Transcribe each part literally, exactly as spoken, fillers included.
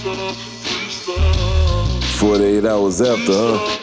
forty-eight hours after, huh?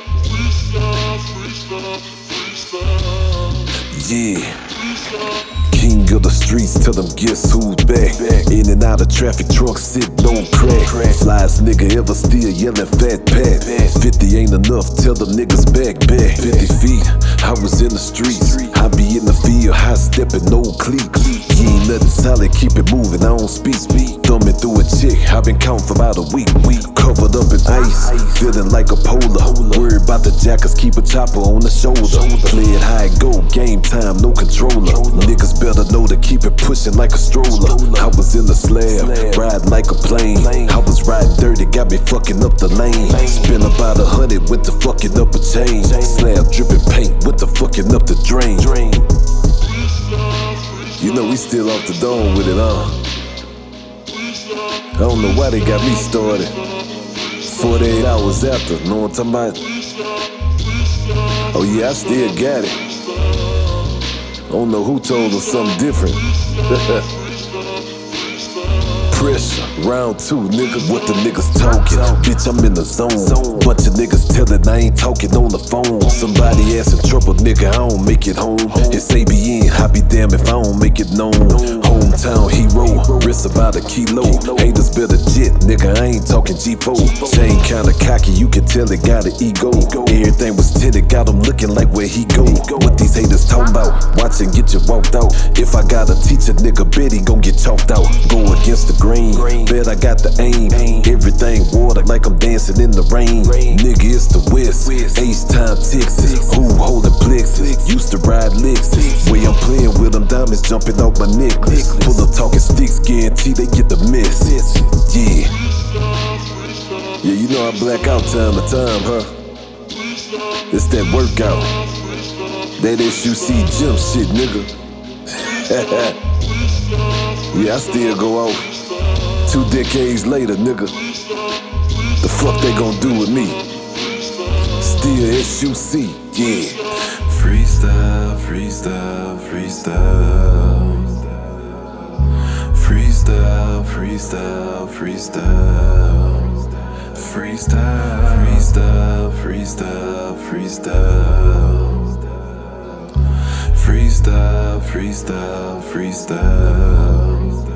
Yeah. King of the streets, tell them guess who's back. In and out of traffic, trunk sit, don't crack. Flyest nigga ever still yelling fat pat. fifty ain't enough, tell them niggas back, back. fifty feet, I was in the streets. I be in the field, high stepping, no cliques. You ain't nothing solid, keep it moving, I don't speak. Thumbing through a chick, I been counting for about a week. Covered up in ice, feeling like a polar. Worried about the jackets, keep a chopper on the shoulder. Play it high, go, game time, no controller. Niggas better know to keep it pushing like a stroller. I was in the slab, riding like a plane. I was riding dirty, got me fucking up the lane. Spent about a hundred, went to fucking up a chain. Slab dripping paint, went to fucking up the drain. You know we still off the dome with it, huh? I don't know why they got me started. forty-eight hours after, know what I'm talking about? Oh yeah, I still got it. I don't know who told us something different. Pressure, round two, nigga, what the niggas talking? Bitch, I'm in the zone. Bunch of niggas tellin' I ain't talking on the phone. Somebody asking trouble, nigga, I don't make it home. It's A B N, I be damn if I don't make it known. Hometown hero, wrist about a kilo. Haters better jet, nigga, I ain't talking G four. Chain kinda cocky, you can tell it got an ego. Everything was tinted, got him looking like where he go. What these haters talking about? Watch and get you walked out. If I gotta teach a nigga, bet he gon' get chalked out. Go against the grain, bet I got the aim. Everything water like I'm dancing in the rain. Nigga, it's the West, Ace Time, Texas. Who holding plexus? Used to ride Lexus. Way I'm playing with them, diamonds jumping off my necklace. Pull up talking sticks, guarantee they get the miss. Yeah. Yeah, you know I black out time to time, huh? It's that workout. That S U C gym shit, nigga. Yeah, I still go out. Two decades later, nigga. The fuck they gon' do with me? Still S U C, yeah. Freestyle, freestyle, freestyle. Freestyle, freestyle, freestyle. Freestyle, freestyle, freestyle, freestyle. Freestyle, freestyle, freestyle.